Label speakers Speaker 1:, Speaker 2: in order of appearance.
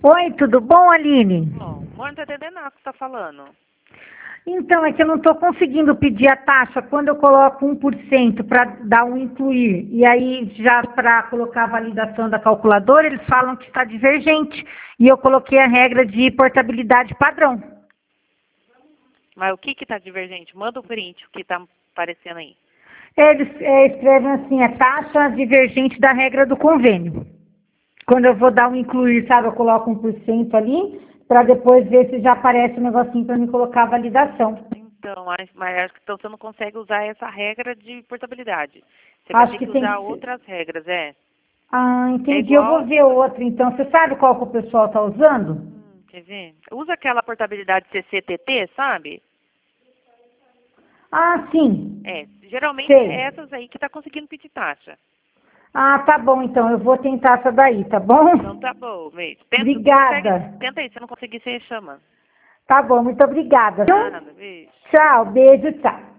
Speaker 1: Oi, tudo bom, Aline?
Speaker 2: Bom, amor, não tô entendendo nada que você tá falando.
Speaker 1: Então, é que eu não estou conseguindo pedir a taxa quando eu coloco 1% para dar um incluir. E aí, já para colocar a validação da calculadora, eles falam que está divergente. E eu coloquei a regra de portabilidade padrão.
Speaker 2: Mas o que que tá divergente? Manda o print, o que tá aparecendo aí.
Speaker 1: Eles escrevem assim, a taxa divergente da regra do convênio. Quando eu vou dar um incluir, sabe, eu coloco 1% ali, para depois ver se já aparece um negocinho para me colocar a validação.
Speaker 2: Então, mas acho que então você não consegue usar essa regra de portabilidade. Você vai
Speaker 1: Acho
Speaker 2: ter
Speaker 1: que
Speaker 2: que
Speaker 1: tem
Speaker 2: usar
Speaker 1: que ser.
Speaker 2: outras regras, é.
Speaker 1: Ah,
Speaker 2: É
Speaker 1: entendi. Eu vou
Speaker 2: igual.
Speaker 1: ver outro, então. Você sabe qual que o pessoal está usando?
Speaker 2: Quer ver? Usa aquela portabilidade CCTT, sabe?
Speaker 1: Ah, sim.
Speaker 2: É, geralmente é
Speaker 1: Sei.
Speaker 2: essas aí que tá conseguindo pedir taxa.
Speaker 1: Ah, tá bom, então. Eu vou tentar essa daí, tá bom?
Speaker 2: Então tá bom, mesmo. Tenta, você consegue,
Speaker 1: Obrigada.
Speaker 2: tenta aí, se não conseguir, você chama.
Speaker 1: Tá bom, muito obrigada. Viu?
Speaker 2: Nada, beijo.
Speaker 1: Tchau, beijo, tchau.